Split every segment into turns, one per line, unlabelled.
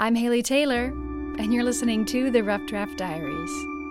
I'm Haley Taylor, and you're listening to the Rough Draft Diaries.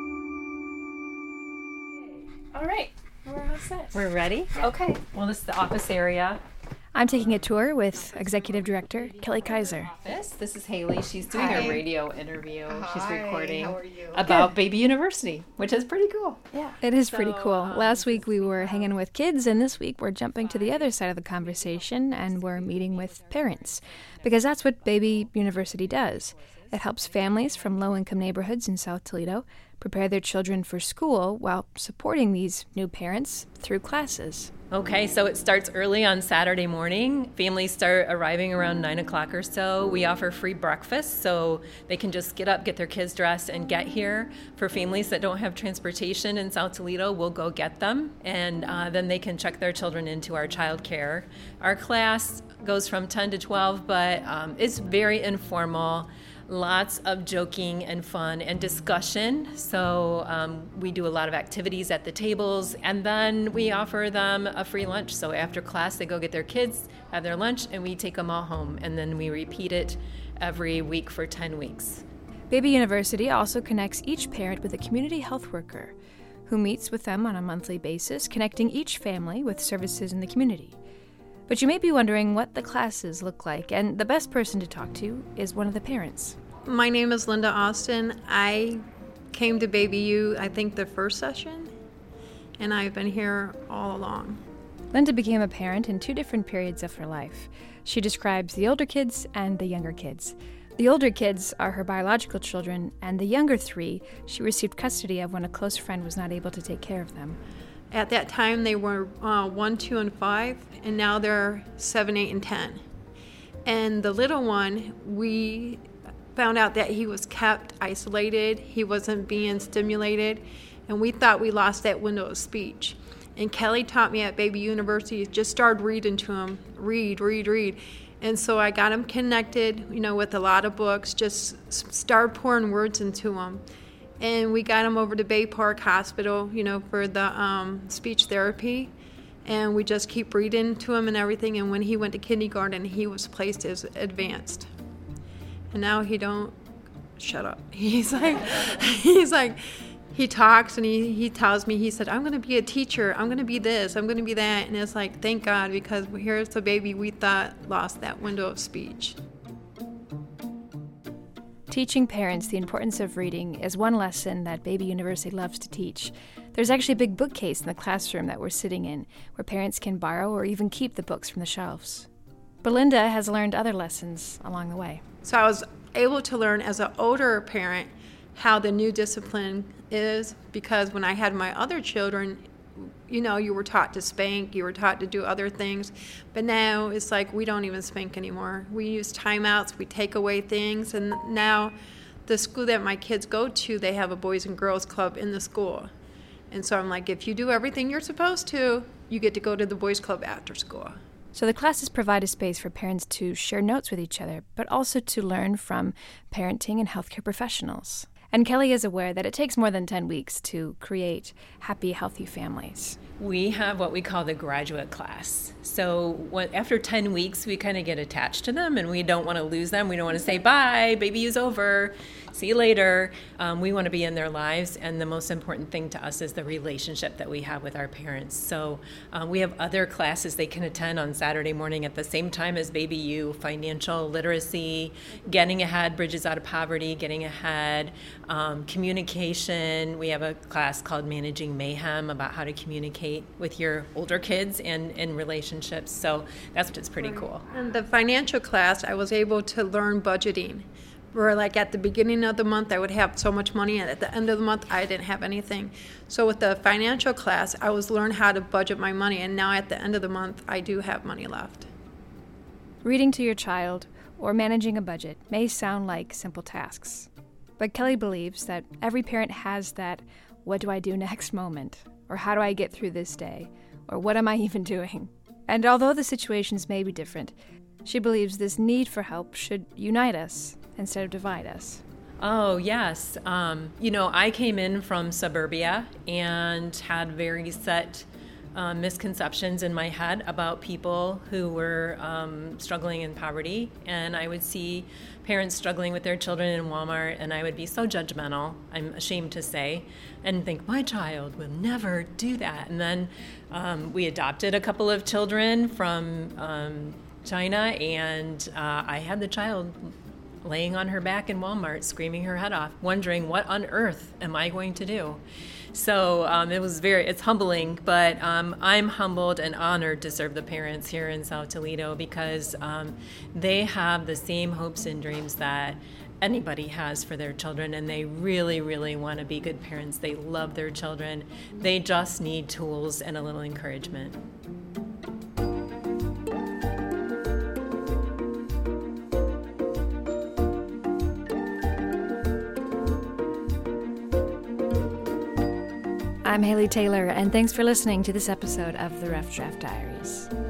All right, we're all set.
We're ready?
Yeah.
Okay. Well, this is the office area.
I'm taking a tour with Executive Director Kelly Kaiser.
This is Haley. She's doing a radio interview. She's recording
How are you?
about Baby University, which is pretty cool.
Yeah.
It is pretty cool. Last week we were hanging with kids, and this week we're jumping to the other side of the conversation, and we're meeting with parents. Because that's what Baby University does. It helps families from low-income neighborhoods in South Toledo prepare their children for school while supporting these new parents through classes.
Okay, so it starts early on Saturday morning. Families start arriving around 9 o'clock or so. We offer free breakfast, so they can just get up, get their kids dressed, and get here. For families that don't have transportation in South Toledo, we'll go get them, and then they can check their children into our child care. Our class goes from 10 to 12, but it's very informal. Lots of joking and fun and discussion. So we do a lot of activities at the tables, and then we offer them a free lunch. So after class, they go get their kids, have their lunch, and we take them all home. And then we repeat it every week for 10 weeks.
Baby University also connects each parent with a community health worker who meets with them on a monthly basis, connecting each family with services in the community. But you may be wondering what the classes look like, and the best person to talk to is one of the parents.
My name is Linda Austin. I came to Baby U, I think, the first session, and I've been here all along.
Linda became a parent in two different periods of her life. She describes the older kids and the younger kids. The older kids are her biological children, and the younger three she received custody of when a close friend was not able to take care of them.
At that time, they were 1, 2, and 5, and now they're 7, 8, and 10. And the little one, we found out that he was kept isolated, he wasn't being stimulated, and we thought we lost that window of speech. And Kelly taught me at Baby University, just started reading to him, read. And so I got him connected, with a lot of books, just started pouring words into him. And we got him over to Bay Park Hospital, for the speech therapy. And we just keep reading to him and everything. And when he went to kindergarten, he was placed as advanced. And now he don't shut up. He's like, he talks and he tells me, he said, I'm going to be a teacher. I'm going to be this. I'm going to be that. And it's like, thank God, because here's the baby we thought lost that window of speech.
Teaching parents the importance of reading is one lesson that Baby University loves to teach. There's actually a big bookcase in the classroom that we're sitting in, where parents can borrow or even keep the books from the shelves. Belinda has learned other lessons along the way.
So I was able to learn as an older parent how the new discipline is, because when I had my other children, you were taught to spank, you were taught to do other things, but now it's like we don't even spank anymore. We use timeouts, we take away things, and now the school that my kids go to, they have a Boys and Girls Club in the school. And so I'm like, if you do everything you're supposed to, you get to go to the Boys Club after school.
So the classes provide a space for parents to share notes with each other, but also to learn from parenting and healthcare professionals. And Kelly is aware that it takes more than 10 weeks to create happy, healthy families.
We have what we call the graduate class. So after 10 weeks, we kind of get attached to them, and we don't want to lose them. We don't want to say, bye, Baby U's over, see you later. We want to be in their lives, and the most important thing to us is the relationship that we have with our parents. So we have other classes they can attend on Saturday morning at the same time as Baby U: financial literacy, getting ahead, bridges out of poverty, getting ahead, communication. We have a class called Managing Mayhem about how to communicate with your older kids and in relationships. So that's what's pretty cool.
In the financial class, I was able to learn budgeting. Where like at the beginning of the month, I would have so much money, and at the end of the month, I didn't have anything. So with the financial class, I was learning how to budget my money, and now at the end of the month, I do have money left.
Reading to your child or managing a budget may sound like simple tasks, but Kelly believes that every parent has that "what do I do next" moment, or "how do I get through this day," or "what am I even doing?" And although the situations may be different, she believes this need for help should unite us instead of divide us.
Oh, yes. I came in from suburbia and had very set misconceptions in my head about people who were struggling in poverty, and I would see parents struggling with their children in Walmart, and I would be so judgmental, I'm ashamed to say, and think, my child will never do that. And then we adopted a couple of children from China, and I had the child laying on her back in Walmart, screaming her head off, wondering, what on earth am I going to do? So it's humbling, but I'm humbled and honored to serve the parents here in South Toledo, because they have the same hopes and dreams that anybody has for their children, and they really, really want to be good parents. They love their children. They just need tools and a little encouragement.
I'm Haley Taylor, and thanks for listening to this episode of the Rough Draft Diaries.